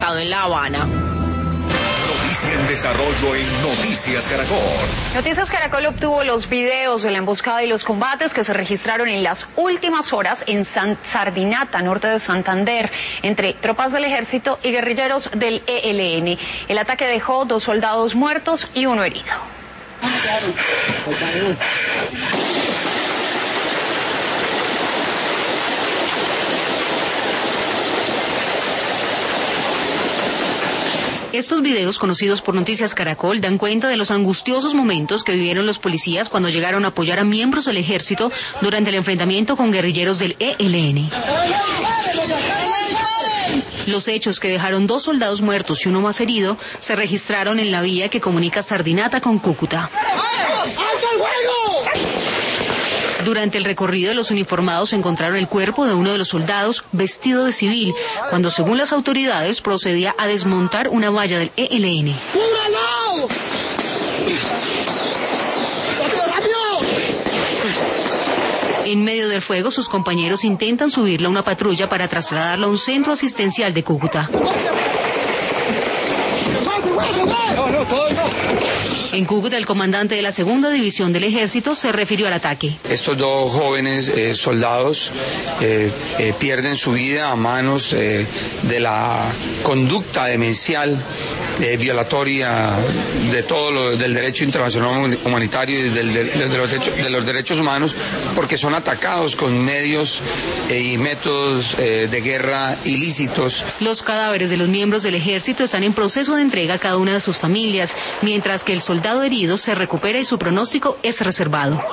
atentado en La Habana. Noticia en desarrollo en Noticias Caracol. Noticias Caracol obtuvo los videos de la emboscada y los combates que se registraron en las últimas horas en Sardinata, norte de Santander, entre tropas del ejército y guerrilleros del ELN. El ataque dejó 2 soldados muertos y 1 herido. Estos videos, conocidos por Noticias Caracol, dan cuenta de los angustiosos momentos que vivieron los policías cuando llegaron a apoyar a miembros del ejército durante el enfrentamiento con guerrilleros del ELN. Los hechos, que dejaron 2 soldados muertos y 1 más herido, se registraron en la vía que comunica Sardinata con Cúcuta. Durante el recorrido, los uniformados encontraron el cuerpo de uno de los soldados vestido de civil, cuando, según las autoridades, procedía a desmontar una valla del ELN. En medio del fuego, sus compañeros intentan subirla a una patrulla para trasladarla a un centro asistencial de Cúcuta. En Cúcuta, el comandante de la 2ª División del Ejército se refirió al ataque. Estos 2 jóvenes soldados pierden su vida a manos de la conducta demencial violatoria de todo del derecho internacional humanitario y de los derechos humanos, porque son atacados con medios y métodos de guerra ilícitos. Los cadáveres de los miembros del ejército están en proceso de entrega a cada una de sus familias, mientras que el soldado herido se recupera y su pronóstico es reservado.